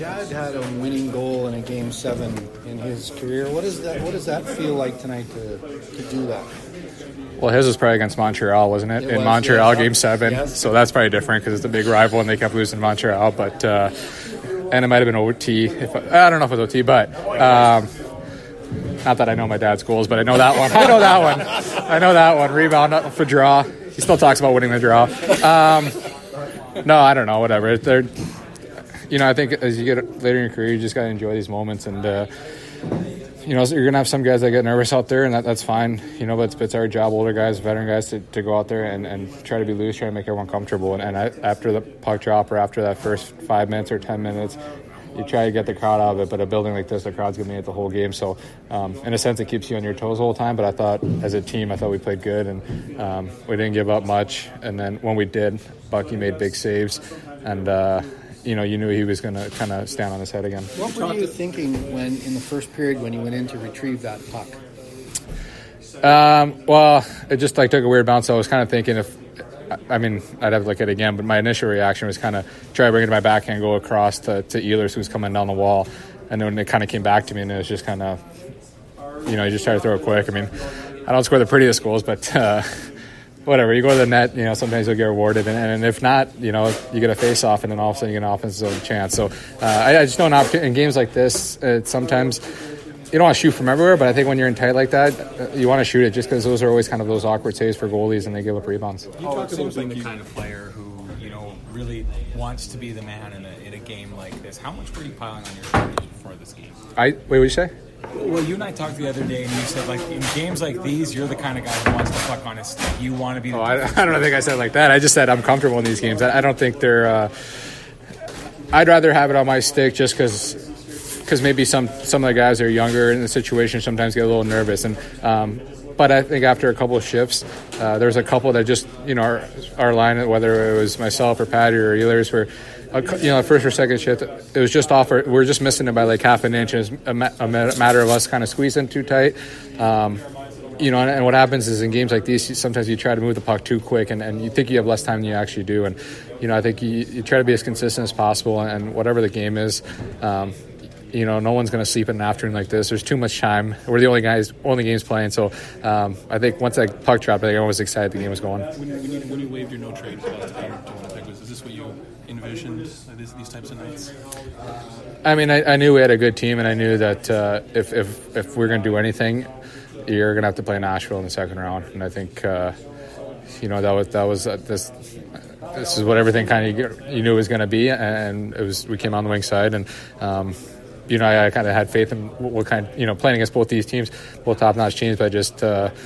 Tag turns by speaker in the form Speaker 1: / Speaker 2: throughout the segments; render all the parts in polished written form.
Speaker 1: dad had a winning goal in a Game 7 in his career. What does that feel like tonight to do that?
Speaker 2: Well, his was probably against Montreal, wasn't it? In Montreal, Game 7. Yes. So that's probably different because it's a big rival and they kept losing Montreal. But and it might have been OT. I don't know if it was OT, but not that I know my dad's goals, but I know that one. I know that one. Rebound for draw. He still talks about winning the draw. No, I don't know. Whatever. I think as you get later in your career, you just got to enjoy these moments. And, you're going to have some guys that get nervous out there, and that's fine. But it's our job, older guys, veteran guys, to go out there and try to be loose, try to make everyone comfortable. And after the puck drop or after that first 5 minutes or 10 minutes, you try to get the crowd out of it. But a building like this, the crowd's going to be at the whole game. So, in a sense, it keeps you on your toes the whole time. But I thought, as a team, we played good, and we didn't give up much. And then when we did, Bucky made big saves. And, you knew he was going to kind of stand on his head again.
Speaker 1: What were you thinking when, in the first period, when you went in to retrieve that puck?
Speaker 2: Well, it just took a weird bounce. So I was kind of thinking I'd have to look at it again, but my initial reaction was kind of try to bring it to my backhand, go across to Ehlers, who's coming down the wall. And then it kind of came back to me, and it was just kind of, you just try to throw it quick. I don't score the prettiest goals, but whatever. You go to the net, sometimes you'll get rewarded. And if not, you get a face-off, and then all of a sudden you get an offensive zone chance. So I just know in games like this, sometimes you don't want to shoot from everywhere, but I think when you're in tight like that, you want to shoot it just because those are always kind of those awkward saves for goalies, and they give up rebounds.
Speaker 3: It seems like the kind of player who, really wants to be the man in a game like this. How much were you piling on your shoulders before this game?
Speaker 2: Wait, what did you say?
Speaker 3: Well, you and I talked the other day, and you said, in games like these, you're the kind of guy who wants the puck on his stick. You want to be the
Speaker 2: I don't think I said it like that. I just said I'm comfortable in these games. I don't think they're I'd rather have it on my stick just because maybe some of the guys that are younger in the situation sometimes get a little nervous. But I think after a couple of shifts, there's a couple that just, our line, whether it was myself or Patty or Ehlers, were, first or second shift, it was just off. We're just missing it by half an inch. It's a matter of us kind of squeezing too tight. And what happens is in games like these, sometimes you try to move the puck too quick, and you think you have less time than you actually do. And, I think you try to be as consistent as possible, and whatever the game is, no one's going to sleep in an afternoon like this. There's too much time. We're the only games playing. So I think once that puck dropped, I was excited the game was going.
Speaker 4: When you waived your no trade clause to Winnipeg, is this what you envisioned, these types of nights?
Speaker 2: I knew we had a good team, and I knew that if we're going to do anything, you're going to have to play Nashville in the second round. And I think that was this is what everything kind of you knew it was going to be, and we came on the wing side, and I kind of had faith in what kind, playing against both these teams, both top-notch teams, but just,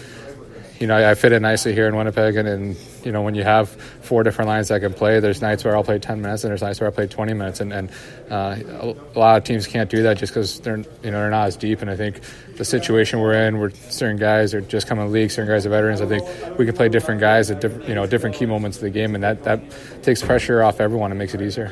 Speaker 2: I fit in nicely here in Winnipeg. And when you have four different lines that can play, there's nights where I'll play 10 minutes and there's nights where I play 20 minutes. And a lot of teams can't do that just because they're not as deep. And I think the situation we're in, where certain guys are just coming to the league, certain guys are veterans, I think we can play different guys at different key moments of the game. And that takes pressure off everyone and makes it easier.